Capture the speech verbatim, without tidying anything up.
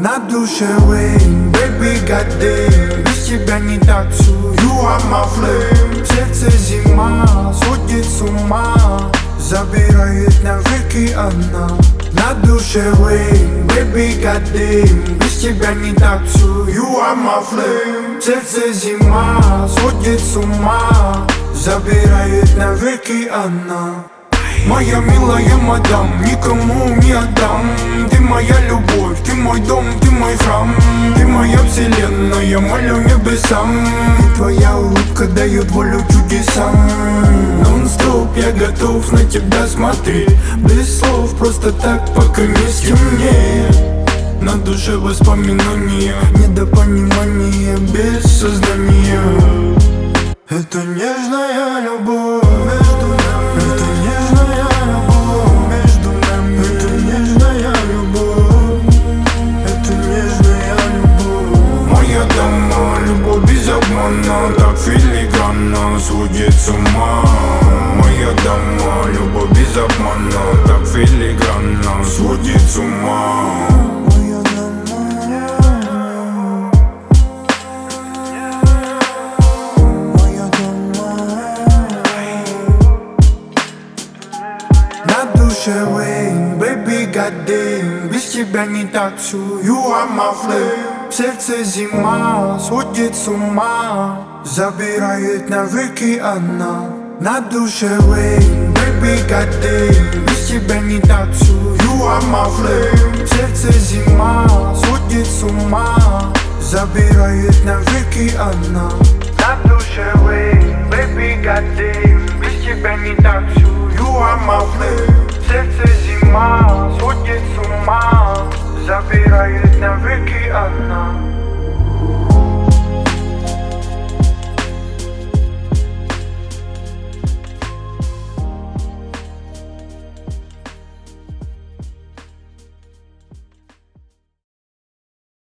На душе Wayne, baby goddamn. Без тебя не так все, you are my flame. В сердце зима, сводит с ума, забирает навеки она. На душе Wayne, baby goddamn. Без тебя не так все, you are my flame. В сердце зима, сводит с ума, забирает навеки она. Моя милая мадам, никому не отдам. Ты моя любовь, ты мой дом, ты мой храм. Ты моя вселенная, молю небесам. И твоя улыбка дает волю чудесам. Нон-стоп, я готов на тебя смотреть. Без слов, просто так, пока не стемнеет. На душе воспоминания, недопонимание без сознания. Это нежная любовь между нами. Это нежная любовь между нами. Это нежная любовь. Это нежная любовь. Моя дама, любовь без обмана, так филигранно сводит с ума. Моя дама, любовь без обмана, так филигранно сводит с ума. На душе Wayne, baby goddamn. Без тебя не так все, you are my flame. В сердце зима, сводит с ума, забирает навеки она. На душе Wayne, baby goddamn. Без тебя не так все, you are my flame. В сердце зима, сводит с ума, забирает навеки она. На душе Wayne, baby goddamn. Без тебя не так все, you are my flame.